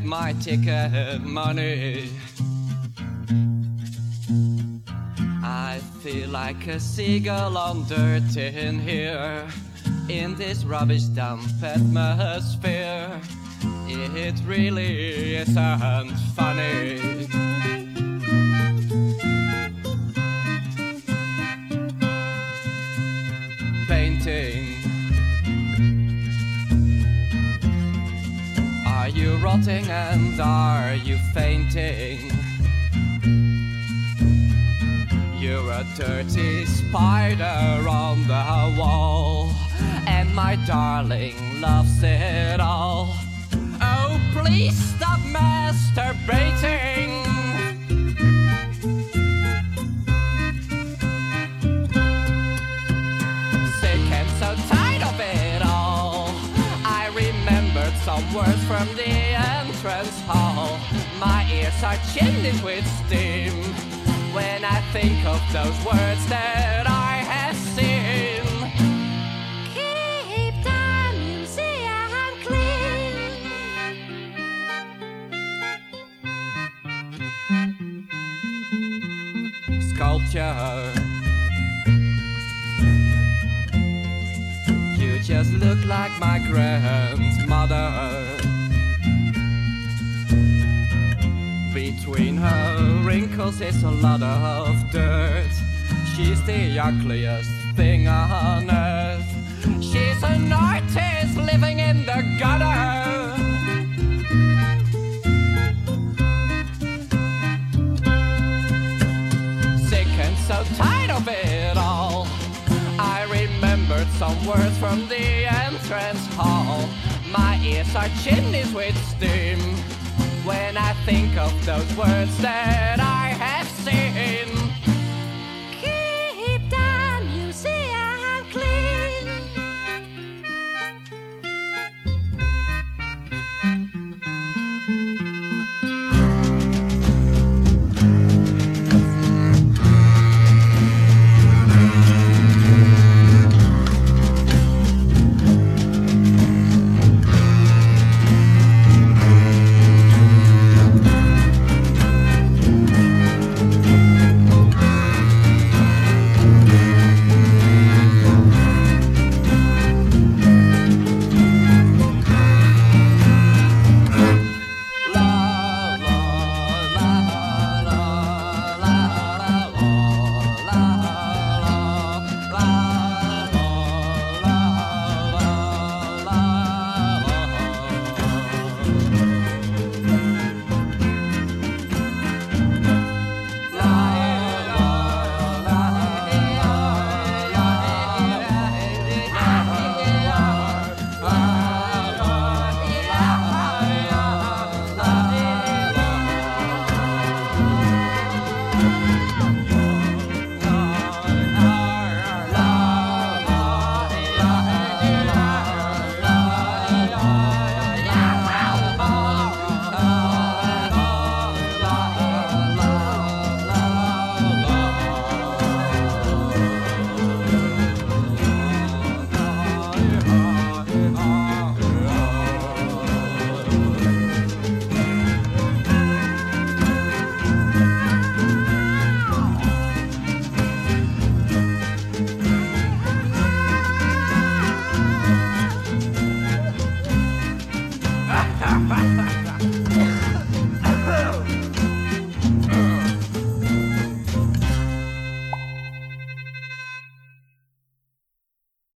my ticket money. I feel like a seagull on dirt in here, in this rubbish dump atmosphere. It really isn't funny. Painting. Are you rotting and are you fainting? You're a dirty spider on the wall, and my darling loves it all. Oh, please stop masturbating. Sick and so tired of it all. I remembered some words from the entrance hall. My ears are chilling with steam when I think of those words that I have seen. Keep the museum clean. Sculpture. You just look like my grandmother. Between her wrinkles is a lot of dirt. She's the ugliest thing on earth. She's an artist living in the gutter. Sick and so tired of it all. I remembered some words from the entrance hall. My ears are chimneys with steam when I think of those words that I have seen.